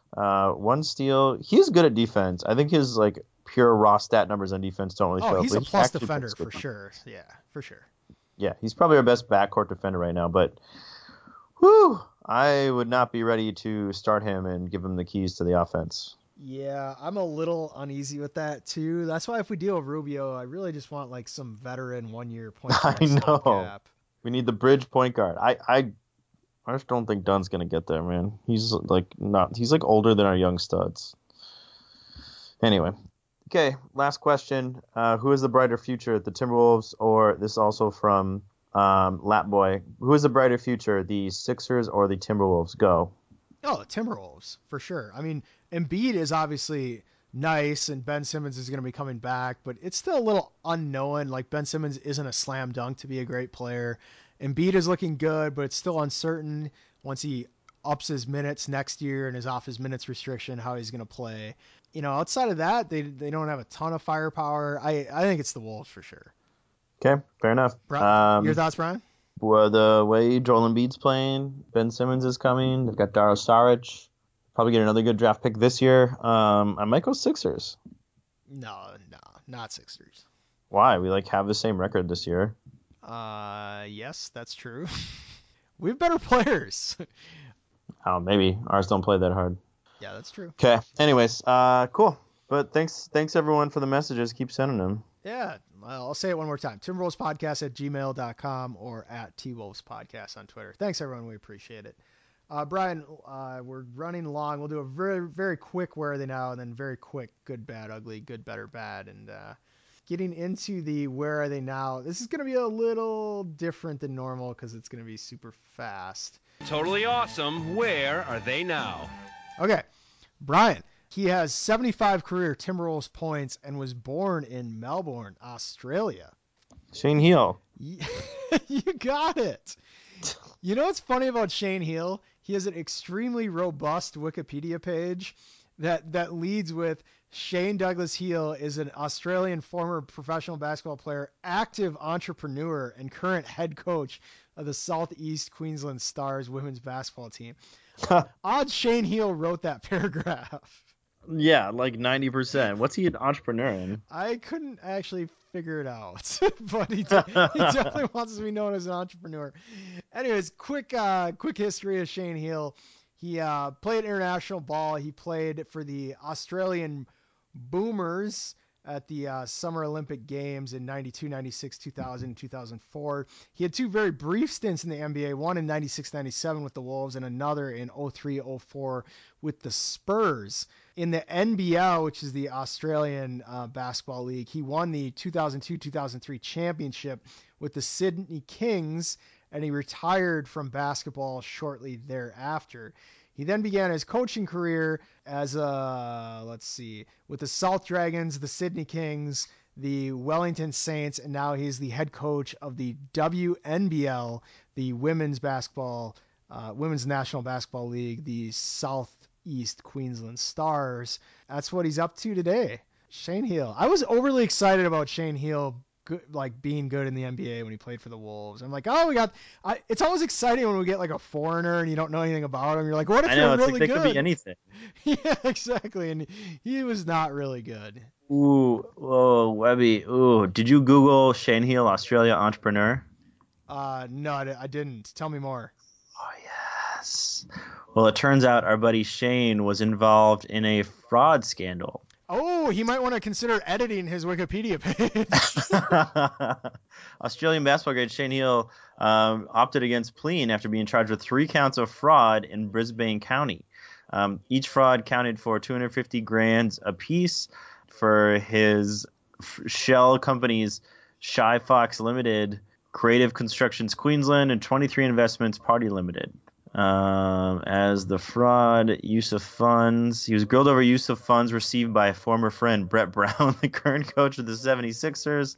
1 steal. He's good at defense. I think his like pure raw stat numbers on defense don't really show up. He's but a he plus actually defender plays good for defense. sure. Yeah, for sure. Yeah, he's probably our best backcourt defender right now. But, whew, I would not be ready to start him and give him the keys to the offense. Yeah, I'm a little uneasy with that too. That's why if we deal with Rubio, I really just want like some veteran 1-year point guard I know. stopgap. We need the bridge point guard. I just don't think Dunn's gonna get there, man. He's like older than our young studs. Anyway, okay. Last question. Who is the brighter future, the Timberwolves, or this also from Lapboy? Who is the brighter future, the Sixers or the Timberwolves? Go. Oh, the Timberwolves, for sure. I mean, Embiid is obviously nice, and Ben Simmons is going to be coming back, but it's still a little unknown. Like, Ben Simmons isn't a slam dunk to be a great player. Embiid is looking good, but it's still uncertain once he ups his minutes next year and is off his minutes restriction, how he's going to play. You know, outside of that, they don't have a ton of firepower. I think it's the Wolves for sure. Okay, fair enough. Your thoughts, Brian? Well, the way Joel Embiid's playing, Ben Simmons is coming. They've got Dario Saric. Probably get another good draft pick this year. I might go Sixers. No, not Sixers. Why? We have the same record this year. Yes, that's true. We have better players. Oh, maybe ours don't play that hard. Yeah, that's true. Okay. Anyways, cool. But thanks everyone for the messages. Keep sending them. Yeah, well, I'll say it one more time. Timberwolvespodcast@gmail.com or at TWolvespodcast on Twitter. Thanks, everyone. We appreciate it. Brian, we're running long. We'll do a very, very quick where are they now, and then very quick good, bad, ugly, good, better, bad. And getting into the where are they now, this is going to be a little different than normal because it's going to be super fast. Totally awesome. Where are they now? Okay, Brian. He has 75 career Timberwolves points and was born in Melbourne, Australia. Shane Heal. You got it. You know what's funny about Shane Heal? He has an extremely robust Wikipedia page that leads with Shane Douglas Heal is an Australian former professional basketball player, active entrepreneur, and current head coach of the Southeast Queensland Stars women's basketball team. Odds Shane Heal wrote that paragraph. Yeah, 90%. What's he an entrepreneur in? I couldn't actually figure it out, but he definitely wants to be known as an entrepreneur. Anyways, quick history of Shane Heal. He played international ball. He played for the Australian Boomers at the Summer Olympic Games in 92, 96, 2000, 2004. He had 2 very brief stints in the NBA, one in 96, 97 with the Wolves and another in 03, 04 with the Spurs. In the NBL, which is the Australian Basketball League, he won the 2002-2003 championship with the Sydney Kings, and he retired from basketball shortly thereafter. He then began his coaching career as with the South Dragons, the Sydney Kings, the Wellington Saints, and now he's the head coach of the WNBL, the Women's National Basketball League, the Southeast Queensland Stars. That's what he's up to today. Shane Heal. I was overly excited about Shane Heal being good in the NBA when he played for the Wolves. I'm like, it's always exciting when we get a foreigner and you don't know anything about him. You're like, what if you're really good? They could be anything. Yeah, exactly. And he was not really good. Ooh, whoa, Webby. Ooh, did you Google Shane Heal, Australia entrepreneur? No, I didn't. Tell me more. Oh, yes. Well, it turns out our buddy Shane was involved in a fraud scandal. Oh, he might want to consider editing his Wikipedia page. Australian basketball great Shane Heal opted against pleading after being charged with 3 counts of fraud in Brisbane County. Each fraud counted for $250,000 apiece for his shell companies Shy Fox Limited, Creative Constructions Queensland, and 23 Investments Party Limited. As the fraud, use of funds. He was grilled over use of funds received by a former friend, Brett Brown, the current coach of the 76ers.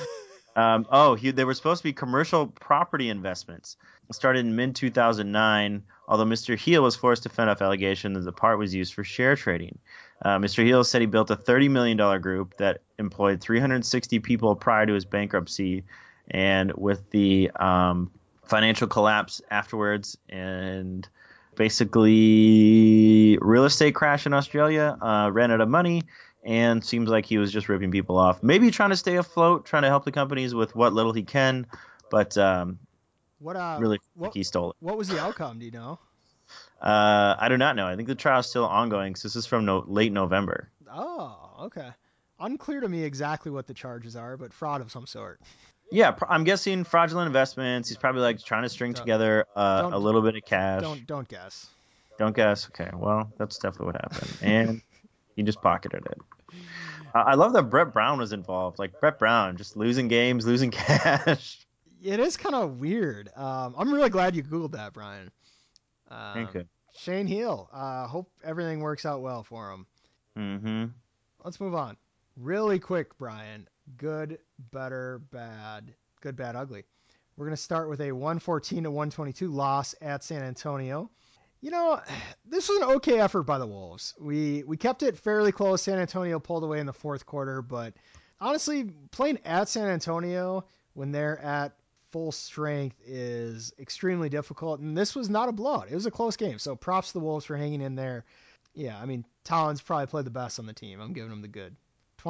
They were supposed to be commercial property investments. It started in mid-2009, although Mr. Heal was forced to fend off allegations that the part was used for share trading. Mr. Heal said he built a $30 million group that employed 360 people prior to his bankruptcy, and with the financial collapse afterwards and basically real estate crash in Australia, ran out of money, and seems like he was just ripping people off. Maybe trying to stay afloat, trying to help the companies with what little he can, but really like he stole it. What was the outcome? Do you know? I do not know. I think the trial is still ongoing because this is from late November. Oh, okay. Unclear to me exactly what the charges are, but fraud of some sort. Yeah, I'm guessing fraudulent investments. He's probably like trying to string together a little bit of cash. Don't guess. Don't guess. Okay, well, that's definitely what happened, and he just pocketed it. I love that Brett Brown was involved. Like Brett Brown, just losing games, losing cash. It is kind of weird. I'm really glad you Googled that, Brian. Thank you. Shane Heel. Hope everything works out well for him. Mm-hmm. Let's move on. Really quick, Brian. Good, better, bad. Good, bad, ugly. We're going to start with a 114-122 loss at San Antonio. You know, this was an okay effort by the Wolves. We kept it fairly close. San Antonio pulled away in the fourth quarter, but honestly, playing at San Antonio when they're at full strength is extremely difficult, and this was not a blowout. It was a close game, so props to the Wolves for hanging in there. Yeah, I mean, Towns probably played the best on the team. I'm giving him the good.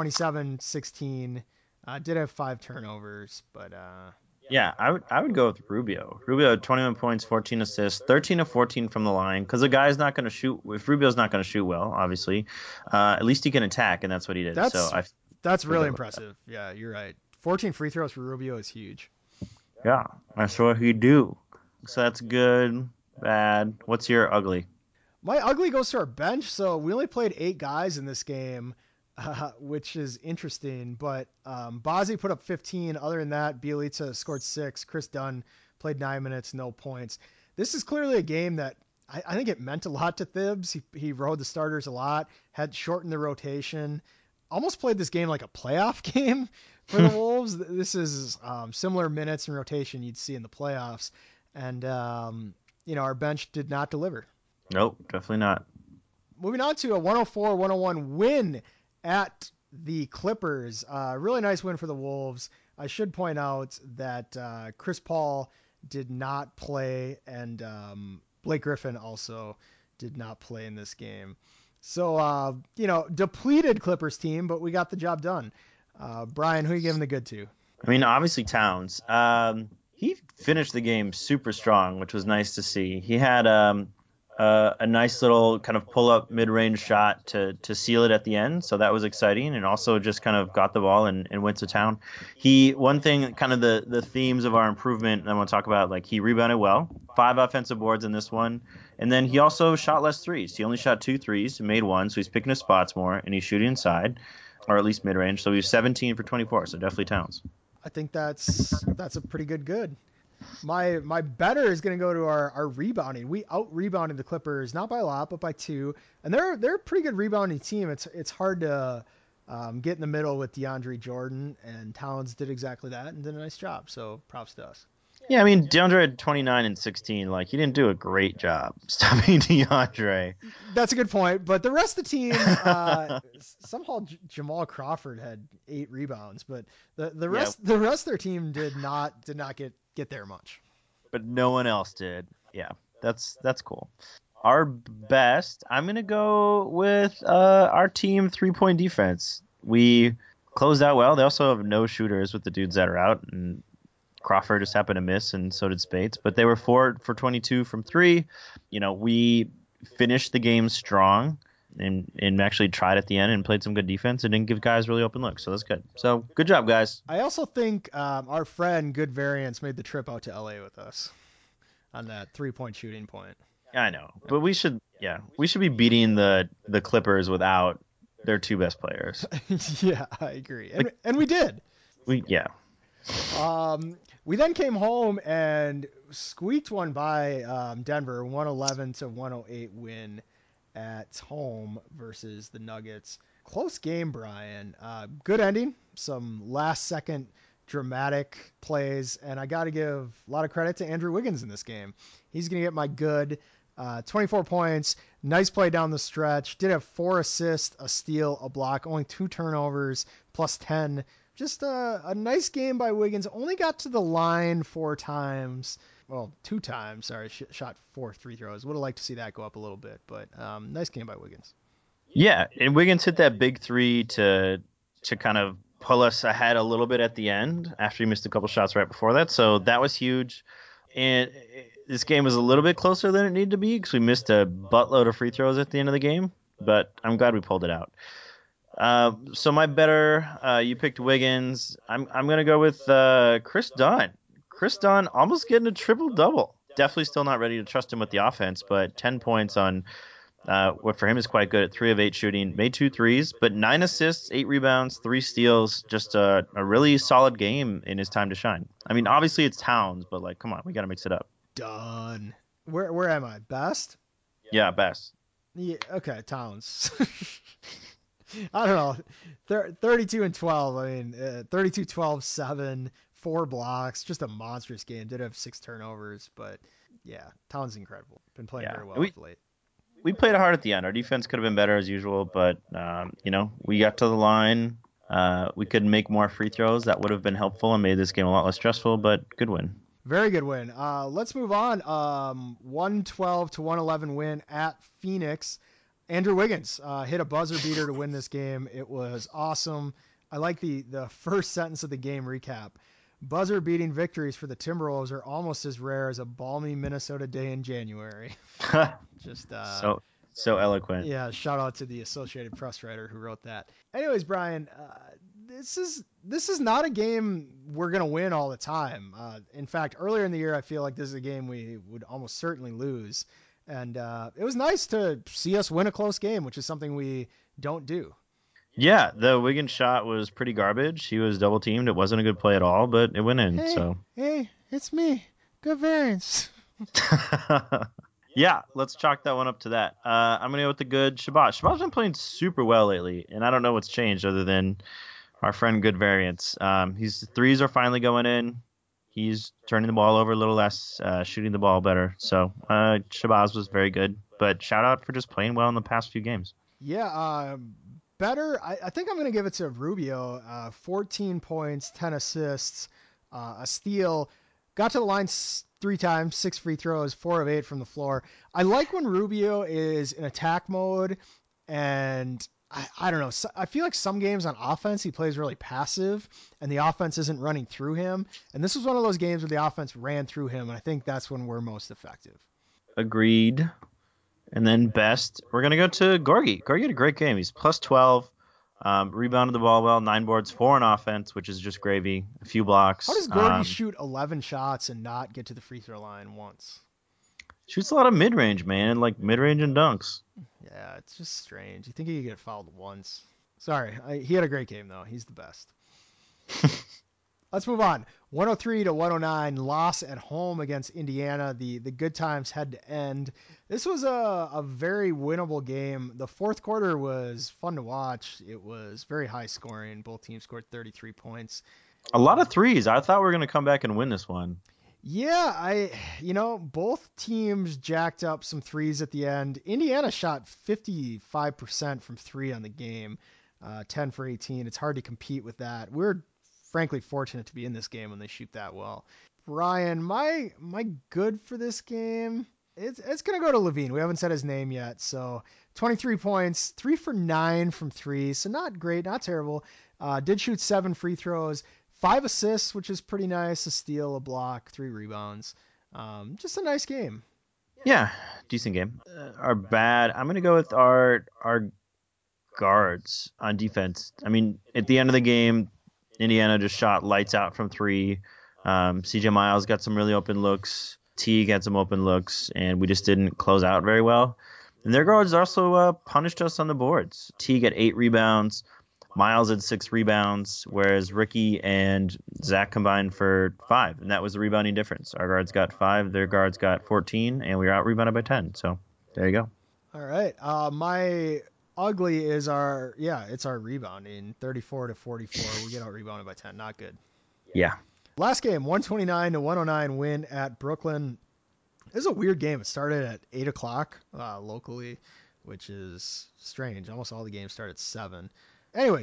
27-16. Did have 5 turnovers, but yeah, I would go with Rubio. Rubio had 21 points, 14 assists, 13 of 14 from the line. Because the guy's not going to shoot. If Rubio's not going to shoot well, obviously, at least he can attack, and that's what he did. That's really impressive. Yeah, you're right. 14 free throws for Rubio is huge. Yeah, that's what he do. So that's good, bad. What's your ugly? My ugly goes to our bench. So we only played 8 guys in this game, which is interesting. But Bazzi put up 15. Other than that, Bielitsa scored 6. Chris Dunn played 9 minutes, no points. This is clearly a game that I think it meant a lot to Thibs. He rode the starters a lot, had shortened the rotation, almost played this game like a playoff game for the Wolves. This is similar minutes and rotation you'd see in the playoffs. And, our bench did not deliver. Nope, definitely not. Moving on to a 104-101 win at the Clippers. Really nice win for the Wolves. I should point out that Chris Paul did not play, and Blake Griffin also did not play in this game. So, depleted Clippers team, but we got the job done. Brian, who are you giving the good to? I mean, obviously Towns. He finished the game super strong, which was nice to see. He had a nice little kind of pull-up mid-range shot to seal it at the end, so that was exciting, and also just kind of got the ball and went to town. One thing, kind of the themes of our improvement I want to talk about, like he rebounded well, 5 offensive boards in this one, and then he also shot less threes. He only shot 2 threes, made 1, so he's picking his spots more, and he's shooting inside, or at least mid-range, so he's 17 for 24, so definitely Towns. I think that's a pretty good. My better is going to go to our rebounding. We out-rebounded the Clippers, not by a lot, but by 2. And they're a pretty good rebounding team. It's hard to get in the middle with DeAndre Jordan, and Towns did exactly that and did a nice job. So props to us. Yeah, I mean, DeAndre had 29 and 16. Like, he didn't do a great job stopping DeAndre. That's a good point. But the rest of the team, somehow Jamal Crawford had 8 rebounds, but the rest of their team did not get there much. But no one else did. Yeah, that's cool. Our best, I'm going to go with our team 3-point defense. We closed out well. They also have no shooters with the dudes that are out, and Crawford just happened to miss, and so did Spates. But they were 4 for 22 from 3. We finished the game strong and actually tried at the end and played some good defense and didn't give guys really open looks. So that's good. So good job, guys. I also think our friend Good Variance made the trip out to LA with us on that 3-point shooting point. I know, but we should be beating the Clippers without their 2 best players. Yeah, I agree. And we did. We then came home and squeaked one by Denver, 111-108 win at home versus the Nuggets. Close game, Brian. Good ending. Some last-second dramatic plays, and I got to give a lot of credit to Andrew Wiggins in this game. He's going to get my good. 24 points, nice play down the stretch. Did have 4 assists, a steal, a block, only 2 turnovers, plus 10. Just a nice game by Wiggins. Only got to the line 4 times. well, 2 times, sorry, shot 4 free throws. Would have liked to see that go up a little bit, but nice game by Wiggins. Yeah, and Wiggins hit that big three to kind of pull us ahead a little bit at the end after he missed a couple shots right before that. So that was huge. And this game was a little bit closer than it needed to be because we missed a buttload of free throws at the end of the game. But I'm glad we pulled it out. So my better, you picked Wiggins. I'm going to go with Chris Dunn. Chris Dunn almost getting a triple-double. Definitely still not ready to trust him with the offense, but 10 points on what for him is quite good at 3 of 8 shooting. Made 2 threes, but 9 assists, 8 rebounds, 3 steals. Just a really solid game in his time to shine. I mean, obviously it's Towns, but like, come on, we got to mix it up. Done. Where am I? Best? Yeah, best. Yeah, okay, Towns. I don't know. 32 and 12. I mean, 32, 12, 7, 4 blocks. Just a monstrous game. Did have 6 turnovers, but yeah, Towns is incredible. Been playing very well of late. We played hard at the end. Our defense could have been better as usual, but we got to the line. We could make more free throws. That would have been helpful and made this game a lot less stressful, but good win. Very good win. Let's move on. 112 to 111 win at Phoenix. Andrew Wiggins hit a buzzer beater to win this game. It was awesome. I like the first sentence of the game recap. Buzzer beating victories for the Timberwolves are almost as rare as a balmy Minnesota day in January. Just so eloquent. Yeah, shout out to the Associated Press writer who wrote that. Anyways, Brian, this is not a game we're gonna win all the time. In fact, earlier in the year, I feel like this is a game we would almost certainly lose. And it was nice to see us win a close game, which is something we don't do. Yeah, the Wiggins shot was pretty garbage. He was double teamed. It wasn't a good play at all, but it went in. Hey, it's me. Good variance. Yeah, let's chalk that one up to that. I'm going to go with the good Shabazz. Shabazz been playing super well lately, and I don't know what's changed other than our friend Good Variance. His threes are finally going in. He's turning the ball over a little less, shooting the ball better. So Shabazz was very good, but shout out for just playing well in the past few games. Yeah, better. I think I'm going to give it to Rubio. 14 points, 10 assists, a steal. Got to the line 3 times, 6 free throws, 4 of 8 from the floor. I like when Rubio is in attack mode, and I don't know. I feel like some games on offense he plays really passive, and the offense isn't running through him. And this was one of those games where the offense ran through him, and I think that's when we're most effective. Agreed. And then best, we're going to go to Gorgie. Gorgie had a great game. He's plus 12, rebounded the ball well, 9 boards, 4 on offense, which is just gravy, a few blocks. How does Gorgie shoot 11 shots and not get to the free throw line once? Shoots a lot of mid-range, man, like mid-range and dunks. Yeah, it's just strange. You think he could get fouled once. Sorry, he had a great game, though. He's the best. Let's move on. 103 to 109 loss at home against Indiana. The good times had to end. This was a very winnable game. The fourth quarter was fun to watch. It was very high scoring. Both teams scored 33 points. A lot of threes. I thought we were going to come back and win this one. Yeah, both teams jacked up some threes at the end. Indiana shot 55% from 3 on the game, 10 for 18. It's hard to compete with that. We're frankly fortunate to be in this game when they shoot that well. Brian, my good for this game, it's going to go to Levine. We haven't said his name yet. So 23 points, 3 for 9 from 3. So not great, not terrible. Did shoot 7 free throws, 5 assists, which is pretty nice. A steal, a block, 3 rebounds. Just a nice game. Yeah, decent game. Our bad, I'm going to go with our guards on defense. I mean, at the end of the game, Indiana just shot lights out from 3. CJ Miles got some really open looks. Teague had some open looks, and we just didn't close out very well. And their guards also punished us on the boards. Teague had 8 rebounds. Miles had 6 rebounds, whereas Ricky and Zach combined for 5, and that was the rebounding difference. Our guards got 5, their guards got 14, and we were out-rebounded by 10. So there you go. All right. My ugly is it's our rebounding, 34 to 44. We get out-rebounded by 10. Not good. Yeah. Last game, 129 to 109 win at Brooklyn. This is a weird game. It started at 8 o'clock locally, which is strange. Almost all the games start at 7. Anyways,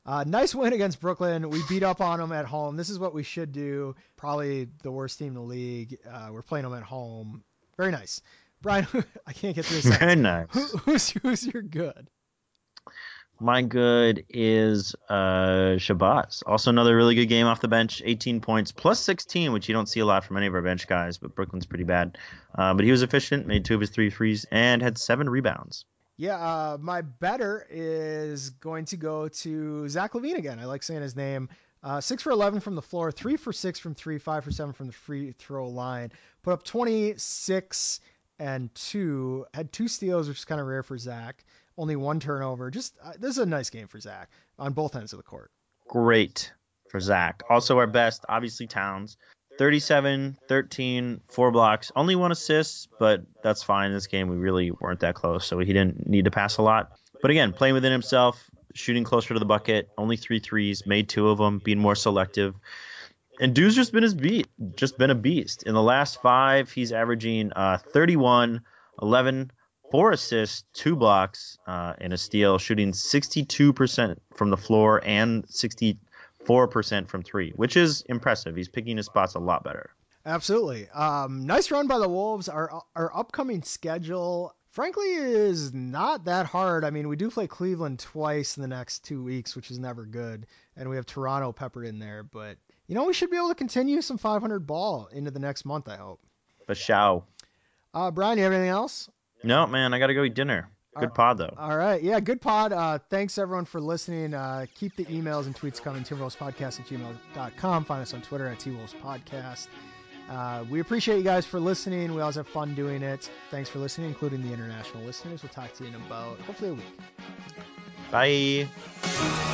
Nice win against Brooklyn. We beat up on them at home. This is what we should do. Probably the worst team in the league. We're playing them at home. Very nice. Brian, I can't get through this. Very nice. Who's your good? My good is Shabazz. Also another really good game off the bench. 18 points, plus 16, which you don't see a lot from any of our bench guys, but Brooklyn's pretty bad. But he was efficient, made 2 of his 3 threes, and had 7 rebounds. Yeah, my better is going to go to Zach LaVine again. I like saying his name. 6 for 11 from the floor, 3 for 6 from 3, 5 for 7 from the free throw line. Put up 26 and 2. Had 2 steals, which is kind of rare for Zach. Only 1 turnover. Just this is a nice game for Zach on both ends of the court. Great for Zach. Also our best, obviously Towns. 37, 13, 4 blocks, only 1 assist, but that's fine. In this game, we really weren't that close, so he didn't need to pass a lot. But again, playing within himself, shooting closer to the bucket, only 3 threes, made 2 of them, being more selective. And Dude's just been a beast. In the last 5, he's averaging 31, 11, 4 assists, 2 blocks, and a steal, shooting 62% from the floor and 64% from 3, which is impressive. He's picking his spots a lot better. Absolutely. Nice run by the Wolves. Our upcoming schedule, frankly, is not that hard. I mean, we do play Cleveland twice in the next 2 weeks, which is never good. And we have Toronto peppered in there. But, we should be able to continue some 500 ball into the next month, I hope. For sure. Brian, you have anything else? No, man, I got to go eat dinner. Good pod, though. All right. Yeah, good pod. Thanks, everyone, for listening. Keep the emails and tweets coming, timberwolvespodcast@gmail.com. Find us on Twitter at twolvespodcast. We appreciate you guys for listening. We always have fun doing it. Thanks for listening, including the international listeners. We'll talk to you in about, hopefully, a week. Bye.